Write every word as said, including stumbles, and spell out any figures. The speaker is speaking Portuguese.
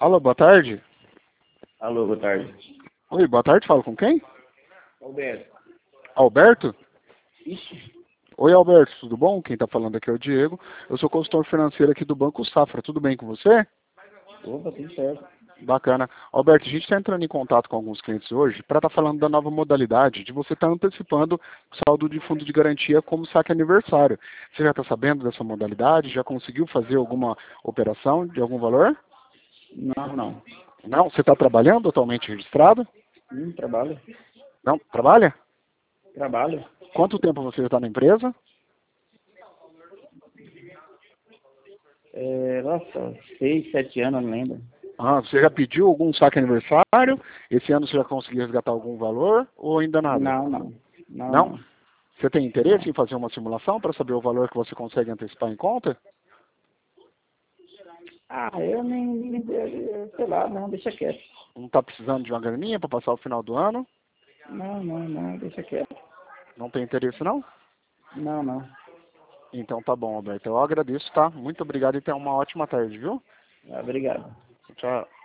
Alô, boa tarde. Alô, boa tarde. Oi, boa tarde, falo com quem? Alberto. Alberto? Ixi. Oi, Alberto, tudo bom? Quem está falando aqui é o Diego. Eu sou consultor financeiro aqui do Banco Safra. Tudo bem com você? Opa, tudo certo. Bacana. Alberto, a gente está entrando em contato com alguns clientes hoje para estar falando da nova modalidade de você estar antecipando o saldo de fundo de garantia como saque aniversário. Você já está sabendo dessa modalidade? Já conseguiu fazer alguma operação de algum valor? Não, não. Não? Você está trabalhando atualmente registrado? Hum, trabalho. Não? Trabalha? Trabalho. Quanto tempo você já está na empresa? É, nossa, seis, sete anos, não lembro. Ah, você já pediu algum saque aniversário? Esse ano você já conseguiu resgatar algum valor ou ainda nada? Não, não. Não, Não? não. Você tem interesse Não. em fazer uma simulação para saber o valor que você consegue antecipar em conta? Ah, eu nem, nem- eu- sei lá, não, deixa quieto. Não está precisando de uma graninha para passar o final do ano? Não, não, não, deixa quieto. Não tem interesse não? Não, não. Então tá bom, Alberto. Eu agradeço, tá? Muito obrigado e tenha uma ótima tarde, viu? Ah, obrigado. Tchau.